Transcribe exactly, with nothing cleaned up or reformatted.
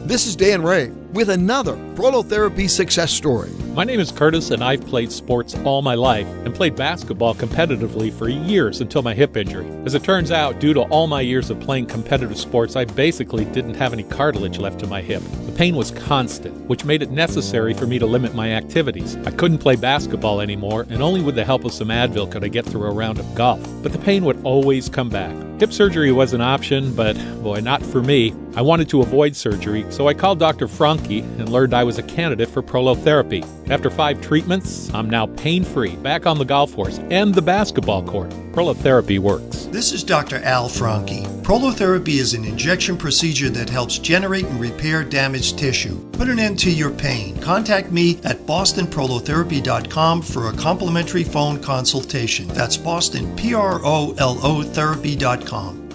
This is Dan Ray with another prolotherapy success story. My name is Curtis, and I've played sports all my life and played basketball competitively for years until my hip injury. As it turns out, due to all my years of playing competitive sports, I basically didn't have any cartilage left in my hip. The pain was constant, which made it necessary for me to limit my activities. I couldn't play basketball anymore, and only with the help of some Advil could I get through a round of golf. But the pain would always come back. Hip surgery was an option, but boy, not for me. I wanted to avoid surgery, so I called Doctor Franke and learned I was a candidate for prolotherapy. After five treatments, I'm now pain-free, back on the golf course and the basketball court. Prolotherapy works. This is Doctor Al Franke. Prolotherapy is an injection procedure that helps generate and repair damaged tissue. Put an end to your pain. Contact me at boston prolotherapy dot com for a complimentary phone consultation. That's Boston, P R O L O therapy dot com.